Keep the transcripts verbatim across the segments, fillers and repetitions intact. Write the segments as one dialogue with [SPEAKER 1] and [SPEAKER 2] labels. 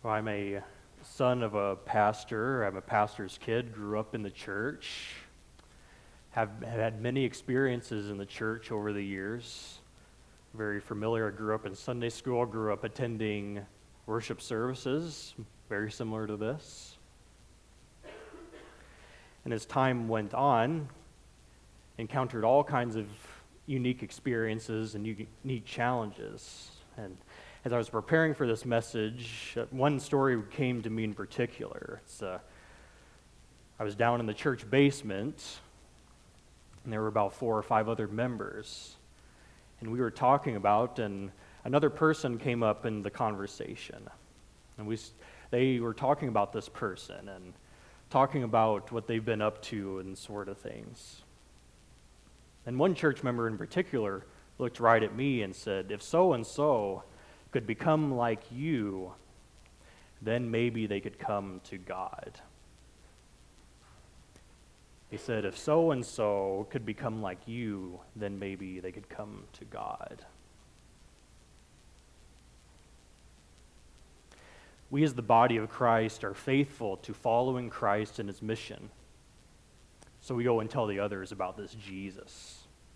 [SPEAKER 1] Well, I'm a son of a pastor. I'm a pastor's kid, grew up in the church, have had many experiences in the church over the years. Very familiar. I grew up in Sunday school, grew up attending worship services, very similar to this. And as time went on, encountered all kinds of unique experiences and unique challenges. And as I was preparing for this message, one story came to me in particular. It's, uh, I was down in the church basement, and there were about four or five other members. And we were talking about, and another person came up in the conversation. And we, they were talking about this person and talking about what they've been up to and sort of things. And one church member in particular looked right at me and said, if so-and-so could become like you, then maybe they could come to God. He said, if so-and-so could become like you, then maybe they could come to God. We as the body of Christ are faithful to following Christ and his mission. So we go and tell the others about this Jesus.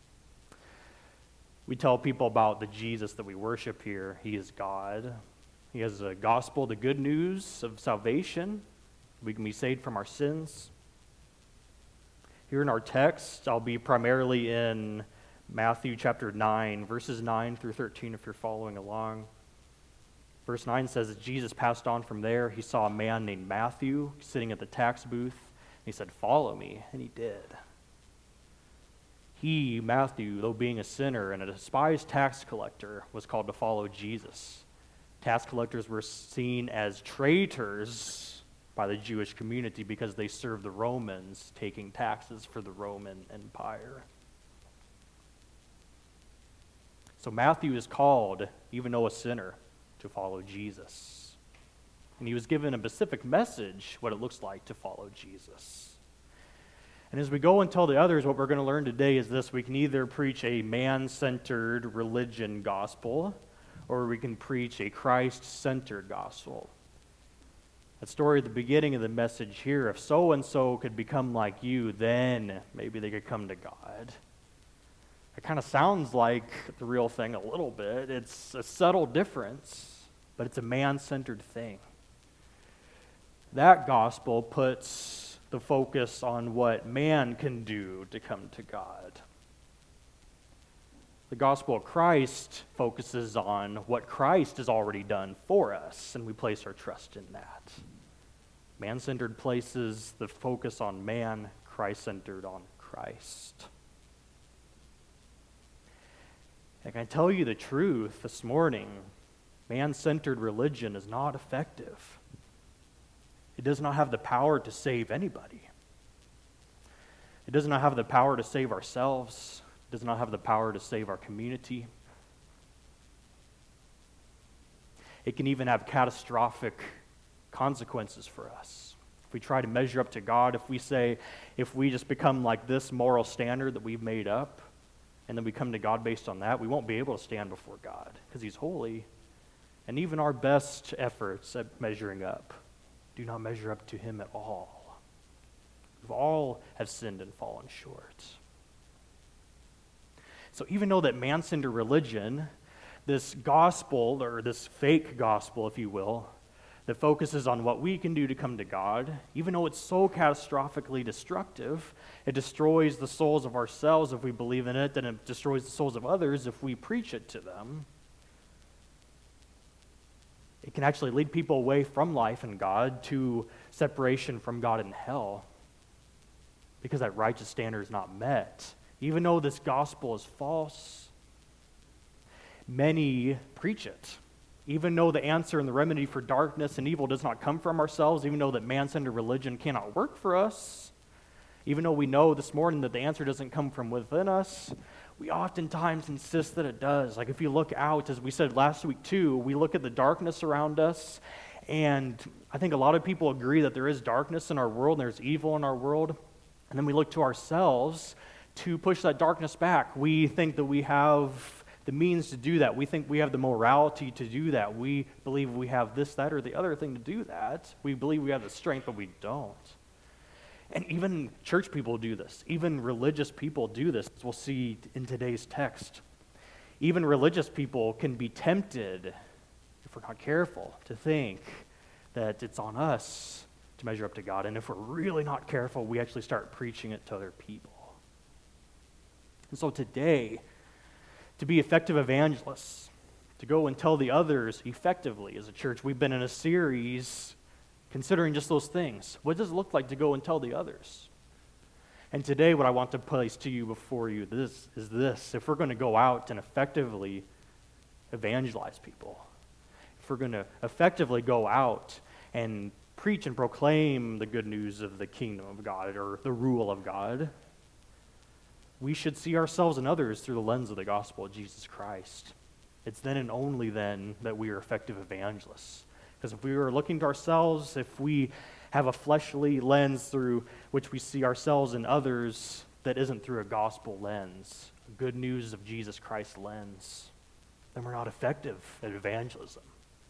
[SPEAKER 1] We tell people about the Jesus that we worship here. He is God. He has a gospel, the good news of salvation. We can be saved from our sins. Here in our text, I'll be primarily in Matthew chapter nine, verses nine through thirteen if you're following along. Verse nine says that Jesus passed on from there. He saw a man named Matthew sitting at the tax booth. He said, "Follow me," and he did. He, Matthew, though being a sinner and a despised tax collector, was called to follow Jesus. Tax collectors were seen as traitors by the Jewish community because they served the Romans, taking taxes for the Roman Empire. So Matthew is called, even though a sinner, to follow Jesus. And he was given a specific message, what it looks like to follow Jesus. And as we go and tell the others, what we're going to learn today is this: we can either preach a man-centered religion gospel, or we can preach a Christ-centered gospel. That story at the beginning of the message here, if so-and-so could become like you, then maybe they could come to God. It kind of sounds like the real thing a little bit. It's a subtle difference, but it's a man-centered thing. That gospel puts the focus on what man can do to come to God. The gospel of Christ focuses on what Christ has already done for us, and we place our trust in that. Man-centered places the focus on man, Christ-centered on Christ. And I can tell you the truth this morning, man-centered religion is not effective. It does not have the power to save anybody. It does not have the power to save ourselves. It does not have the power to save our community. It can even have catastrophic consequences for us. If we try to measure up to God, if we say, if we just become like this moral standard that we've made up, and then we come to God based on that, we won't be able to stand before God because he's holy. And even our best efforts at measuring up do not measure up to him at all. We all have sinned and fallen short. So even though that man-centered religion, this gospel, or this fake gospel, if you will, that focuses on what we can do to come to God, even though it's so catastrophically destructive, it destroys the souls of ourselves if we believe in it, and it destroys the souls of others if we preach it to them. It can actually lead people away from life and God to separation from God and hell because that righteous standard is not met. Even though this gospel is false, many preach it. Even though the answer and the remedy for darkness and evil does not come from ourselves, even though that man-centered religion cannot work for us, even though we know this morning that the answer doesn't come from within us, we oftentimes insist that it does. Like if you look out, as we said last week too, we look at the darkness around us, and I think a lot of people agree that there is darkness in our world and there's evil in our world, and then we look to ourselves to push that darkness back. We think that we have the means to do that. We think we have the morality to do that. We believe we have this, that, or the other thing to do that. We believe we have the strength, but we don't. And even church people do this. Even religious people do this, as we'll see in today's text. Even religious people can be tempted, if we're not careful, to think that it's on us to measure up to God. And if we're really not careful, we actually start preaching it to other people. And so today, to be effective evangelists, to go and tell the others effectively as a church, we've been in a series considering just those things. What does it look like to go and tell the others? And today what I want to place to you before you this is this. If we're going to go out and effectively evangelize people, if we're going to effectively go out and preach and proclaim the good news of the kingdom of God or the rule of God, we should see ourselves and others through the lens of the gospel of Jesus Christ. It's then and only then that we are effective evangelists. Because if we are looking to ourselves, if we have a fleshly lens through which we see ourselves and others that isn't through a gospel lens, a good news of Jesus Christ lens, then we're not effective at evangelism.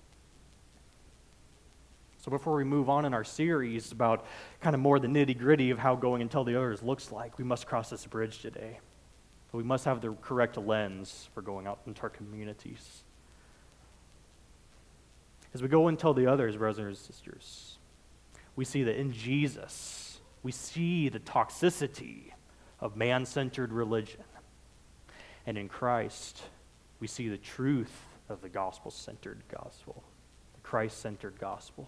[SPEAKER 1] So before we move on in our series about kind of more the nitty-gritty of how going and tell the others looks like, we must cross this bridge today. We must have the correct lens for going out into our communities. As we go and tell the others, brothers and sisters, we see that in Jesus, we see the toxicity of man-centered religion. And in Christ, we see the truth of the gospel-centered gospel, the Christ-centered gospel.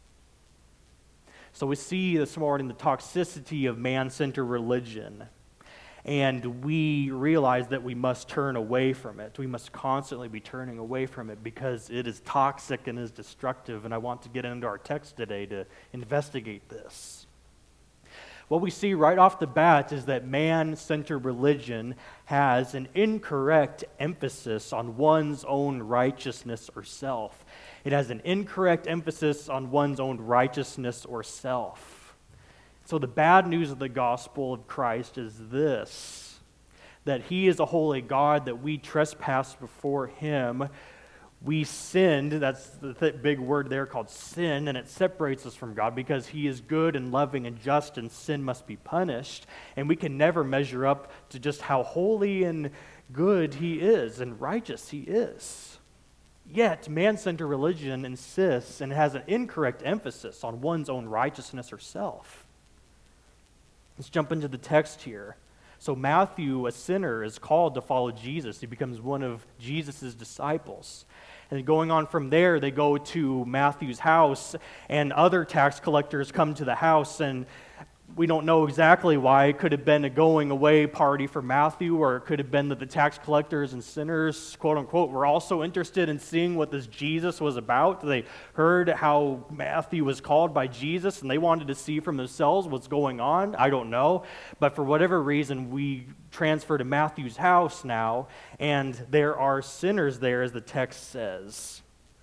[SPEAKER 1] So we see this morning the toxicity of man-centered religion, and we realize that we must turn away from it. We must constantly be turning away from it because it is toxic and is destructive, and I want to get into our text today to investigate this. What we see right off the bat is that man-centered religion has an incorrect emphasis on one's own righteousness or self. It has an incorrect emphasis on one's own righteousness or self. So the bad news of the gospel of Christ is this, that he is a holy God, that we trespassed before him. We sinned, that's the th- big word there called sin, and it separates us from God because he is good and loving and just, and sin must be punished. And we can never measure up to just how holy and good he is and righteous he is. Yet, man-centered religion insists and has an incorrect emphasis on one's own righteousness or self. Let's jump into the text here. So Matthew, a sinner, is called to follow Jesus. He becomes one of Jesus' disciples. And going on from there, they go to Matthew's house, and other tax collectors come to the house, and we don't know exactly why. It could have been a going away party for Matthew, or it could have been that the tax collectors and sinners, quote unquote, were also interested in seeing what this Jesus was about. They heard how Matthew was called by Jesus, and they wanted to see from themselves what's going on. I don't know. But for whatever reason, we transfer to Matthew's house now, and there are sinners there, as the text says.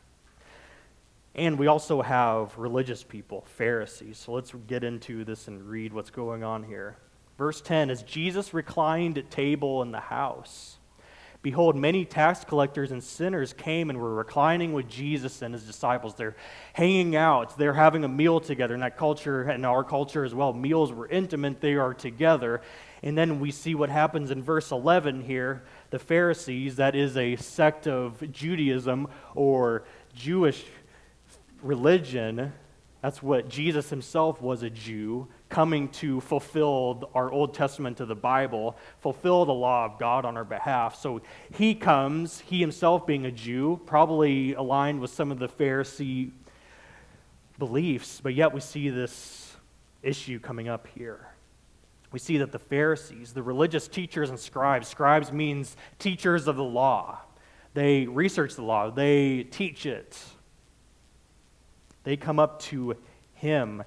[SPEAKER 1] And we also have religious people, Pharisees. So let's get into this and read what's going on here. Verse ten, as Jesus reclined at table in the house, behold, many tax collectors and sinners came and were reclining with Jesus and his disciples. They're hanging out. They're having a meal together. In that culture, and our culture as well, meals were intimate. They are together. And then we see what happens in verse eleven here. The Pharisees, that is a sect of Judaism or Jewish religion, that's what Jesus himself was, a Jew, coming to fulfill our Old Testament of the Bible, fulfill the law of God on our behalf. So he comes, he himself being a Jew, probably aligned with some of the Pharisee beliefs, but yet we see this issue coming up here. We see that the Pharisees, the religious teachers and scribes, scribes means teachers of the law. They research the law, they teach it. They come up to him,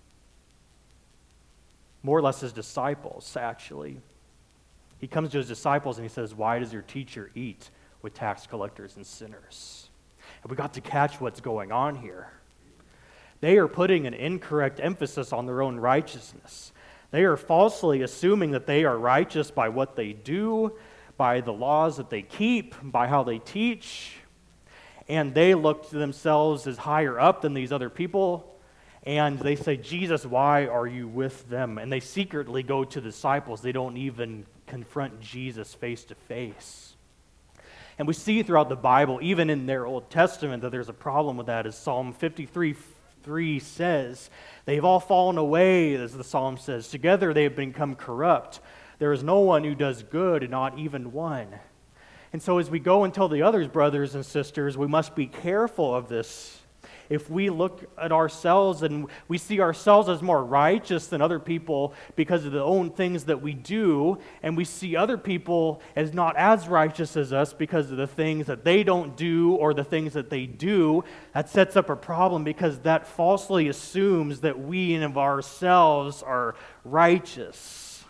[SPEAKER 1] more or less his disciples, actually. He comes to his disciples and he says, why does your teacher eat with tax collectors and sinners? And we got to catch what's going on here. They are putting an incorrect emphasis on their own righteousness. They are falsely assuming that they are righteous by what they do, by the laws that they keep, by how they teach, and they look to themselves as higher up than these other people, and they say, Jesus, why are you with them? And they secretly go to the disciples. They don't even confront Jesus face to face. And we see throughout the Bible, even in their Old Testament, that there's a problem with that. As Psalm fifty-three three says, they've all fallen away, as the psalm says. Together they have become corrupt. There is no one who does good, not even one. And so as we go and tell the others, brothers and sisters, we must be careful of this. If we look at ourselves and we see ourselves as more righteous than other people because of the own things that we do, and we see other people as not as righteous as us because of the things that they don't do or the things that they do, that sets up a problem because that falsely assumes that we in of ourselves are righteous.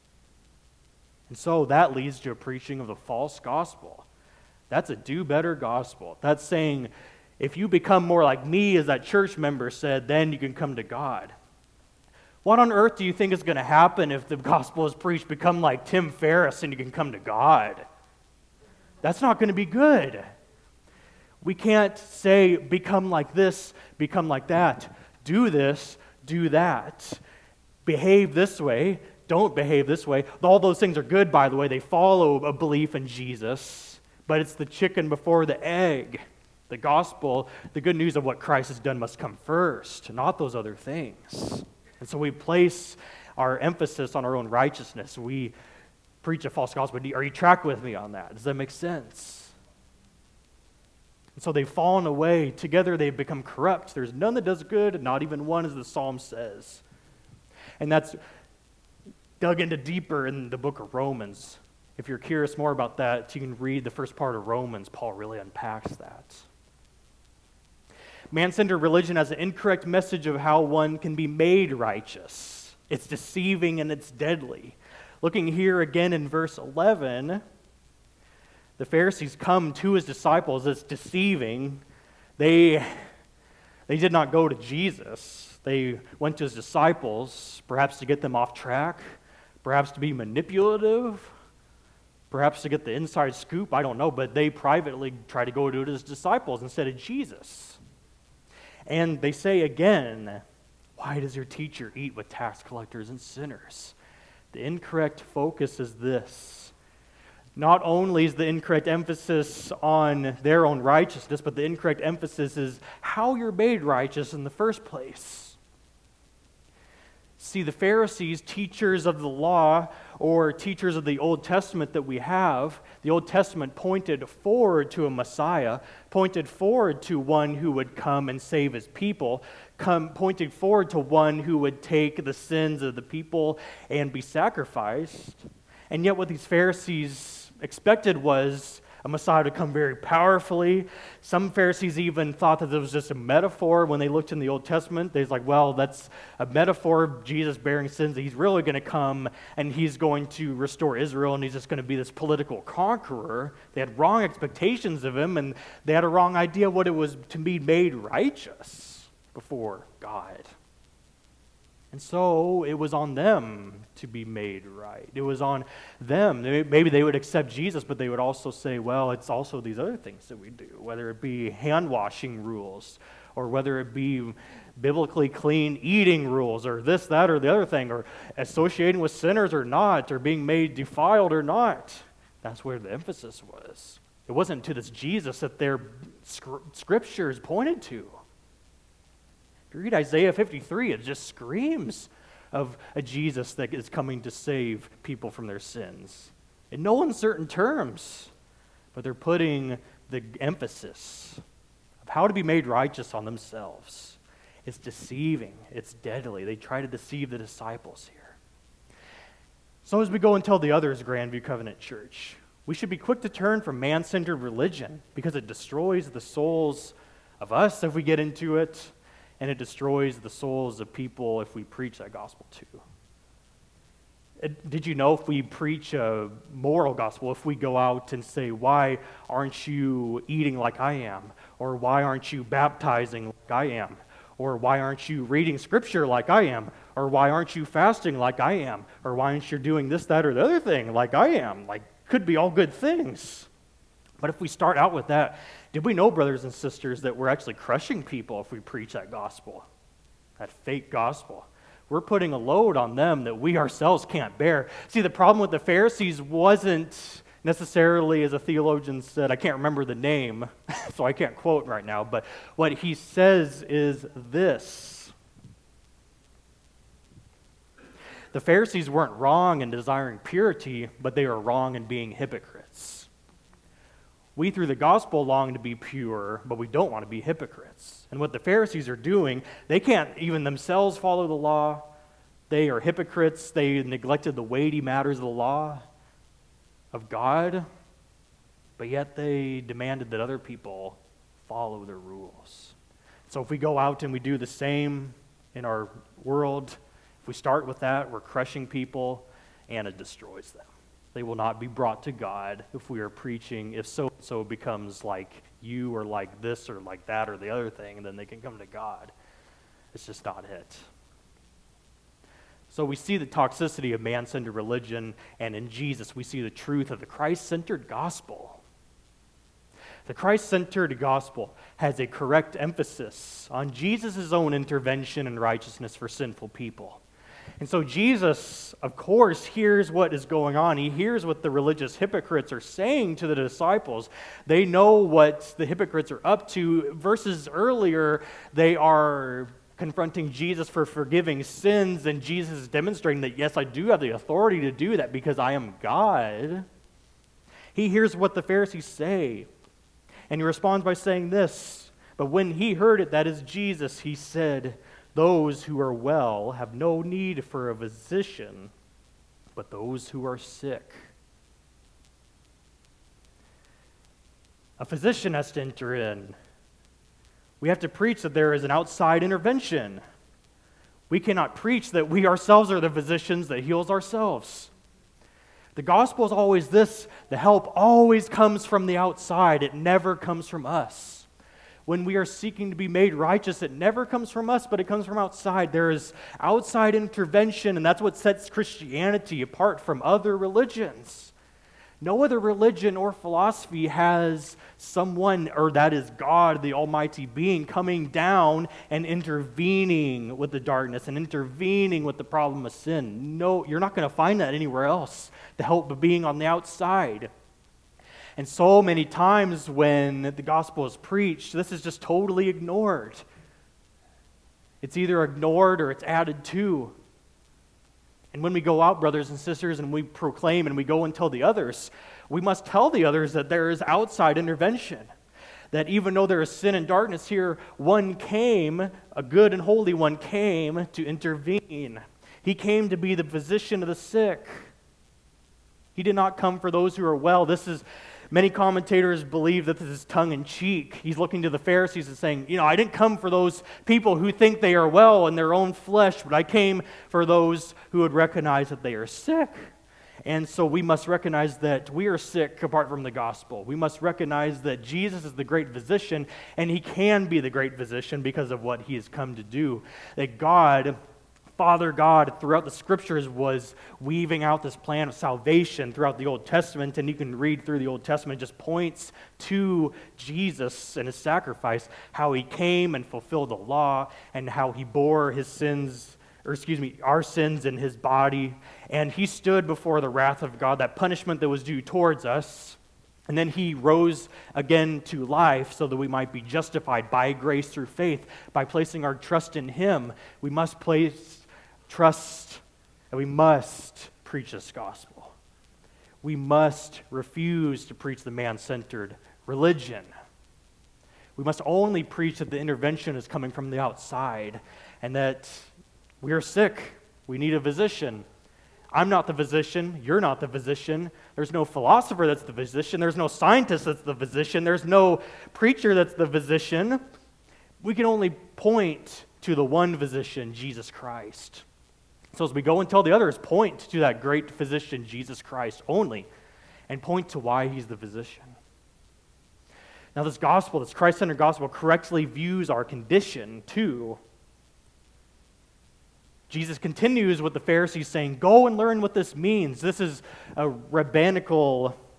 [SPEAKER 1] And so that leads to a preaching of the false gospel. That's a do-better gospel. That's saying, if you become more like me, as that church member said, then you can come to God. What on earth do you think is going to happen if the gospel is preached, become like Tim Ferriss and you can come to God? That's not going to be good. We can't say, become like this, become like that. Do this, do that. Behave this way, don't behave this way. All those things are good, by the way. They follow a belief in Jesus, but it's the chicken before the egg. The gospel, the good news of what Christ has done must come first, not those other things. And so we place our emphasis on our own righteousness. We preach a false gospel. Are you track with me on that? Does that make sense? And so they've fallen away. Together they've become corrupt. There's none that does good, not even one, as the psalm says. And that's dug into deeper in the book of Romans. If you're curious more about that, you can read the first part of Romans. Paul really unpacks that. Man-centered religion has an incorrect message of how one can be made righteous. It's deceiving and it's deadly. Looking here again in verse eleven, the Pharisees come to his disciples. It's deceiving. They, they did not go to Jesus. They went to his disciples, perhaps to get them off track, perhaps to be manipulative, perhaps to get the inside scoop, I don't know, but they privately try to go to his disciples instead of Jesus. And they say again, why does your teacher eat with tax collectors and sinners? The incorrect focus is this. Not only is the incorrect emphasis on their own righteousness, but the incorrect emphasis is how you're made righteous in the first place. See, the Pharisees, teachers of the law, or teachers of the Old Testament that we have, the Old Testament pointed forward to a Messiah, pointed forward to one who would come and save his people, come, pointing forward to one who would take the sins of the people and be sacrificed. And yet what these Pharisees expected was a Messiah to come very powerfully. Some Pharisees even thought that it was just a metaphor. When they looked in the Old Testament, they was like, well, that's a metaphor of Jesus bearing sins. He's really going to come and he's going to restore Israel and he's just going to be this political conqueror. They had wrong expectations of him and they had a wrong idea what it was to be made righteous before God. And so it was on them to be made right. It was on them. Maybe they would accept Jesus, but they would also say, well, it's also these other things that we do, whether it be hand-washing rules, or whether it be biblically clean eating rules, or this, that, or the other thing, or associating with sinners or not, or being made defiled or not. That's where the emphasis was. It wasn't to this Jesus that their scriptures pointed to. If you read Isaiah fifty-three, it just screams of a Jesus that is coming to save people from their sins. In no uncertain terms, but they're putting the emphasis of how to be made righteous on themselves. It's deceiving. It's deadly. They try to deceive the disciples here. So as we go and tell the others, Grandview Covenant Church, we should be quick to turn from man-centered religion because it destroys the souls of us if we get into it, and it destroys the souls of people if we preach that gospel too. It, did you know if we preach a moral gospel, if we go out and say, why aren't you eating like I am? Or why aren't you baptizing like I am? Or why aren't you reading scripture like I am? Or why aren't you fasting like I am? Or why aren't you doing this, that, or the other thing like I am? Like, could be all good things. But if we start out with that, did we know, brothers and sisters, that we're actually crushing people if we preach that gospel, that fake gospel? We're putting a load on them that we ourselves can't bear. See, the problem with the Pharisees wasn't necessarily, as a theologian said, I can't remember the name, so I can't quote right now, but what he says is this. The Pharisees weren't wrong in desiring purity, but they were wrong in being hypocrites. We, through the gospel, long to be pure, but we don't want to be hypocrites. And what the Pharisees are doing, they can't even themselves follow the law. They are hypocrites. They neglected the weighty matters of the law of God, but yet they demanded that other people follow their rules. So if we go out and we do the same in our world, if we start with that, we're crushing people, and it destroys them. They will not be brought to God if we are preaching, if so-and-so becomes like you or like this or like that or the other thing, and then they can come to God. It's just not it. So we see the toxicity of man-centered religion, and in Jesus we see the truth of the Christ-centered gospel. The Christ-centered gospel has a correct emphasis on Jesus' own intervention and righteousness for sinful people. And so Jesus, of course, hears what is going on. He hears what the religious hypocrites are saying to the disciples. They know what the hypocrites are up to. Verses earlier, they are confronting Jesus for forgiving sins, and Jesus is demonstrating that, yes, I do have the authority to do that because I am God. He hears what the Pharisees say, and he responds by saying this, but when he heard it, that is Jesus, he said, those who are well have no need for a physician, but those who are sick. A physician has to enter in. We have to preach that there is an outside intervention. We cannot preach that we ourselves are the physicians that heals ourselves. The gospel is always this: the help always comes from the outside. It never comes from us. When we are seeking to be made righteous, it never comes from us, but it comes from outside. There is outside intervention, and that's what sets Christianity apart from other religions. No other religion or philosophy has someone, or that is God, the Almighty Being, coming down and intervening with the darkness and intervening with the problem of sin. No, you're not going to find that anywhere else. The help being on the outside. And so many times when the gospel is preached, this is just totally ignored. It's either ignored or it's added to. And when we go out, brothers and sisters, and we proclaim and we go and tell the others, we must tell the others that there is outside intervention. That even though there is sin and darkness here, one came, a good and holy one came to intervene. He came to be the physician of the sick. He did not come for those who are well. This is, many commentators believe that this is tongue-in-cheek. He's looking to the Pharisees and saying, you know, I didn't come for those people who think they are well in their own flesh, but I came for those who would recognize that they are sick. And so we must recognize that we are sick apart from the gospel. We must recognize that Jesus is the great physician, and he can be the great physician because of what he has come to do. That God, Father God, throughout the scriptures was weaving out this plan of salvation throughout the Old Testament, and you can read through the Old Testament, it just points to Jesus and his sacrifice, how he came and fulfilled the law, and how he bore his sins, or excuse me, our sins in his body, and he stood before the wrath of God, that punishment that was due towards us, and then he rose again to life so that we might be justified by grace through faith, by placing our trust in him. We must place trust, and we must preach this gospel. We must refuse to preach the man-centered religion. We must only preach that the intervention is coming from the outside, and that we are sick. We need a physician. I'm not the physician. You're not the physician. There's no philosopher that's the physician. There's no scientist that's the physician. There's no preacher that's the physician. We can only point to the one physician, Jesus Christ. So as we go and tell the others, point to that great physician, Jesus Christ, only, and point to why he's the physician. Now this gospel, this Christ-centered gospel, correctly views our condition too. Jesus continues with the Pharisees saying, go and learn what this means. This is a rabbinical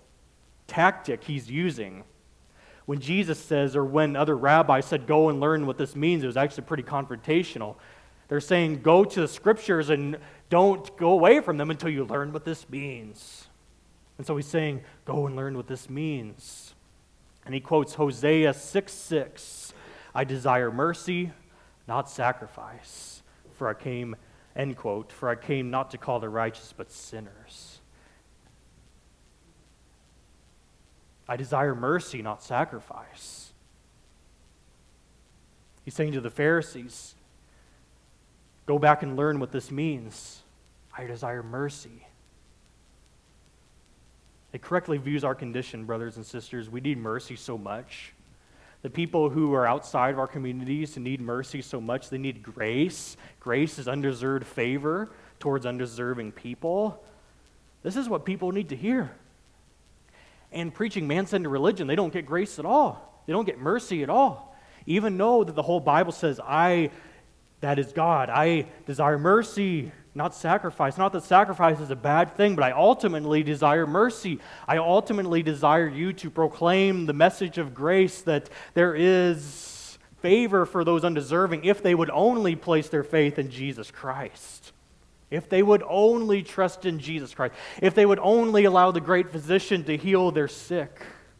[SPEAKER 1] tactic he's using. When Jesus says, or when other rabbis said, go and learn what this means, it was actually pretty confrontational. They're saying, go to the scriptures and don't go away from them until you learn what this means. And so he's saying, go and learn what this means. And he quotes Hosea six six, I desire mercy, not sacrifice, for I came, end quote, for I came not to call the righteous, but sinners. I desire mercy, not sacrifice. He's saying to the Pharisees, go back and learn what this means. I desire mercy. It correctly views our condition, brothers and sisters. We need mercy so much. The people who are outside of our communities need mercy so much. They need grace. Grace is undeserved favor towards undeserving people. This is what people need to hear. And preaching man-centered religion, they don't get grace at all. They don't get mercy at all. Even though that the whole Bible says, I, that is God, I desire mercy, not sacrifice. Not that sacrifice is a bad thing, but I ultimately desire mercy. I ultimately desire you to proclaim the message of grace that there is favor for those undeserving if they would only place their faith in Jesus Christ. If they would only trust in Jesus Christ. If they would only allow the great physician to heal their sick.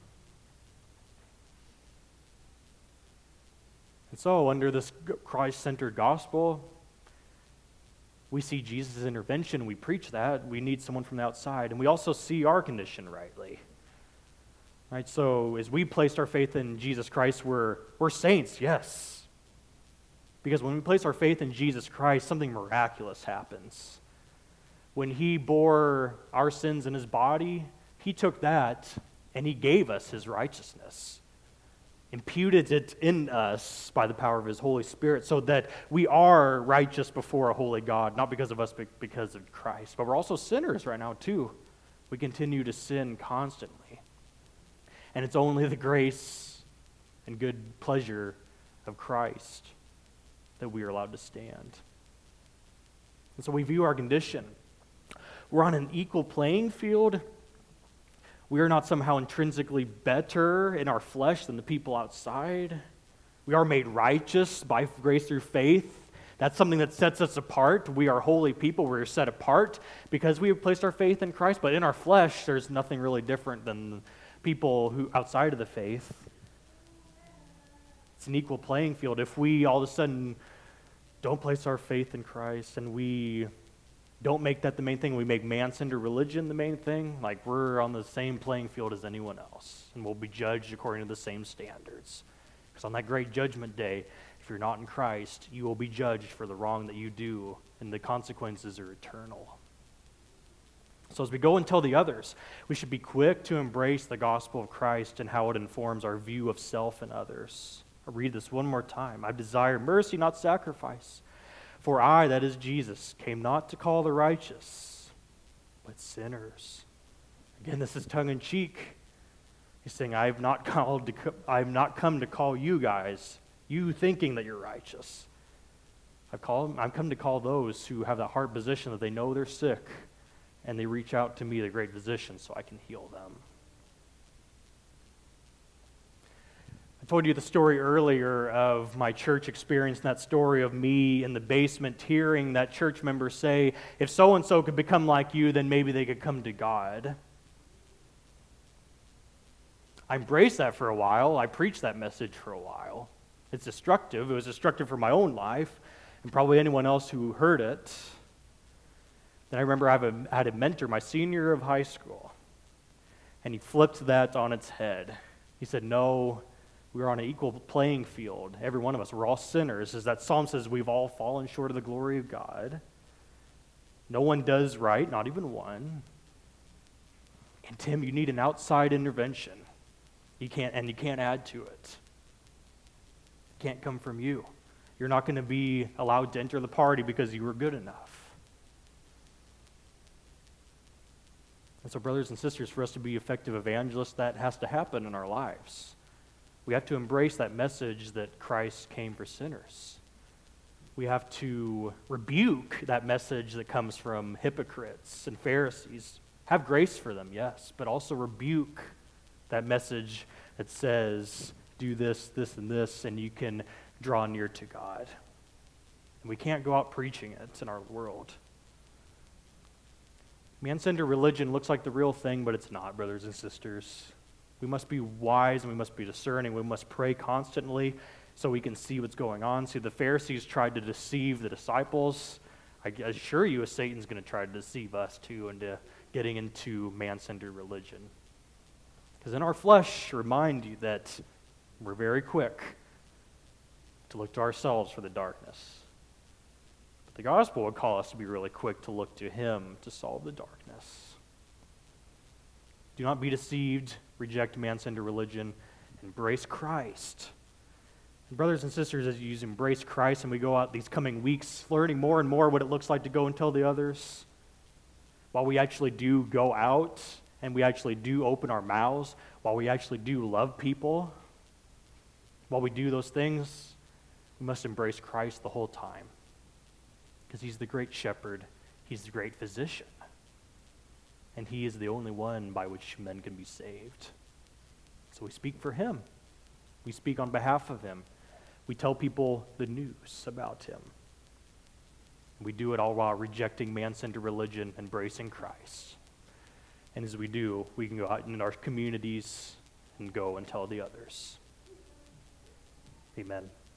[SPEAKER 1] And so, under this Christ-centered gospel, we see Jesus' intervention. We preach that. We need someone from the outside. And we also see our condition rightly. Right? So, as we placed our faith in Jesus Christ, we're, we're saints, yes. Because when we place our faith in Jesus Christ, something miraculous happens. When he bore our sins in his body, he took that and he gave us his righteousness. Imputed it in us by the power of his Holy Spirit so that we are righteous before a holy God, not because of us, but because of Christ. But we're also sinners right now too. We continue to sin constantly. And it's only the grace and good pleasure of Christ that we are allowed to stand. And so we view our condition. We're on an equal playing field. We are not somehow intrinsically better in our flesh than the people outside. We are made righteous by grace through faith. That's something that sets us apart. We are holy people. We're set apart because we have placed our faith in Christ. But in our flesh, there's nothing really different than people who outside of the faith. It's an equal playing field. If we all of a sudden don't place our faith in Christ and we don't make that the main thing, we make man-centered religion the main thing, like we're on the same playing field as anyone else, and we'll be judged according to the same standards. Because on that great judgment day, if you're not in Christ, you will be judged for the wrong that you do, and the consequences are eternal. So as we go and tell the others, we should be quick to embrace the gospel of Christ and how it informs our view of self and others. I'll read this one more time. I desire mercy, not sacrifice. For I, that is Jesus, came not to call the righteous, but sinners. Again, this is tongue-in-cheek. He's saying, I have not called to, I have not come to call you guys, you thinking that you're righteous. I've called, I've come to call those who have that heart position that they know they're sick, and they reach out to me, the great physician, so I can heal them. I told you the story earlier of my church experience, and that story of me in the basement hearing that church member say, if so-and-so could become like you, then maybe they could come to God. I embraced that for a while. I preached that message for a while. It's destructive. It was destructive for my own life, and probably anyone else who heard it. Then I remember I have a, I had a mentor my senior year of high school, and he flipped that on its head. He said, no, we're on an equal playing field. Every one of us, we're all sinners. As that psalm says, we've all fallen short of the glory of God. No one does right, not even one. And Tim, you need an outside intervention. You can't, and you can't add to it. It can't come from you. You're not going to be allowed to enter the party because you were good enough. And so, brothers and sisters, for us to be effective evangelists, that has to happen in our lives. We have to embrace that message that Christ came for sinners. We have to rebuke that message that comes from hypocrites and Pharisees. Have grace for them, yes, but also rebuke That message that says, do this, this, and this, and you can draw near to God. And we can't go out preaching it in our world. Man-centered religion looks like the real thing, but it's not, brothers and sisters. We must be wise and we must be discerning. We must pray constantly so we can see what's going on. See, the Pharisees tried to deceive the disciples. I assure you, Satan's going to try to deceive us too into getting into man-centered religion. Because in our flesh, remind you that we're very quick to look to ourselves for the darkness. But the gospel would call us to be really quick to look to him to solve the darkness. Do not be deceived. Reject man-centered religion. Embrace Christ. And brothers and sisters, as you embrace Christ and we go out these coming weeks learning more and more what it looks like to go and tell the others, while we actually do go out and we actually do open our mouths, while we actually do love people, while we do those things, we must embrace Christ the whole time. Because he's the great shepherd, he's the great physician, and he is the only one by which men can be saved. So we speak for him. We speak on behalf of him. We tell people the news about him. We do it all while rejecting man-centered religion, embracing Christ. And as we do, we can go out in our communities and go and tell the others. Amen.